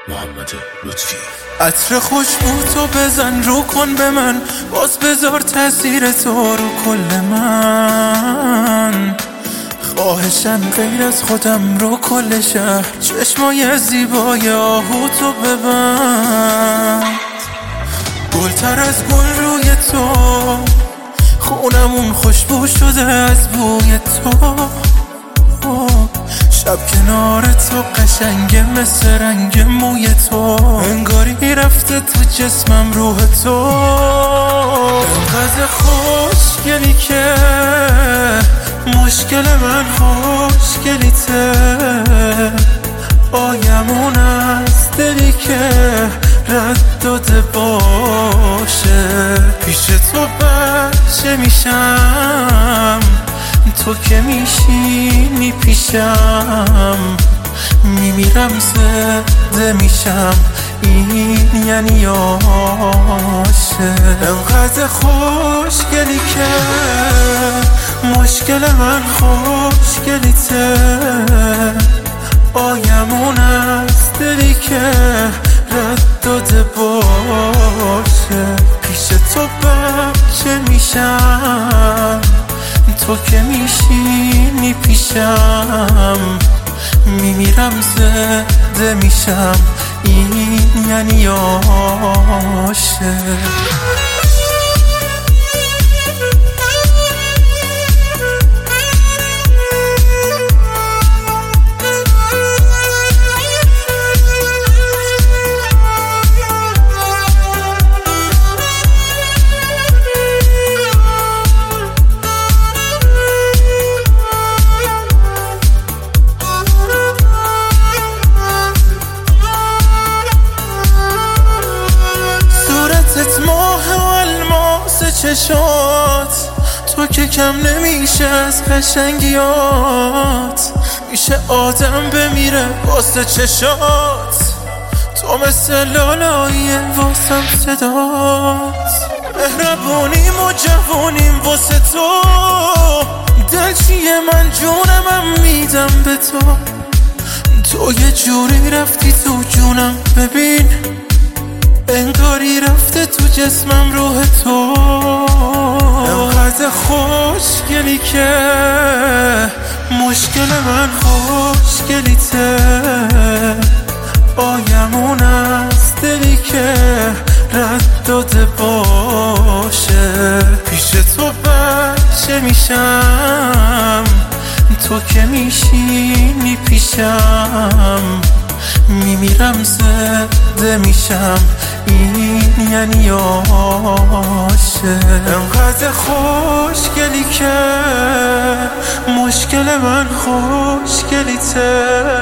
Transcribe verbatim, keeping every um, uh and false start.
محمد لطفی. عطر خوشبو تو بزن رو کن به من، باز بذار تاثیر تو رو کل من. خواهشن غیر از خودم رو کل شهر، چشمای زیبای آهو تو ببند. گلتر از گل روی تو، خونمون خوشبو شده از بوی تو. شب کنار تو قشنگه مثل رنگ موی تو، انگاری رفته تو جسمم روح تو. انقدر خوشگلی که مشکل من خوشگلیته. آیمون از دلی که رد داده باشه. پیش تو بچه میشم، تو که میشینی پیشم. میمیرم زده میشم، این یعنی عاشق. انقدر خوشگلی که مشکل من خوشگلیته. آیمون از دلی که رد داده باشه. پیش تو بچه میشم، تو که میشینی پیشم. میمیرم زده میشم، این یعنی عاشق. ماه و الماس چشات، تو که کم نمیشه از قشنگیات. میشه آدم بمیره واسه چشات، تو مثل لالاییه واسم صدات. مهربونیم و جوونیم واسه تو، دل چیه من جونمم میدم به تو. تو یه جوری رفتی تو جونم، ببین انگاری رفته تو جسمم روح تو. انقدر خوشگلی که مشکل من خوشگلیته. آیمون از دلی که رد داده باشه. پیش تو بچه میشم، تو که میشینی پیشم. میمیرم زده میشم، این یعنی عاشق. انقدر خوشگلی که مشکل من خوشگلیته.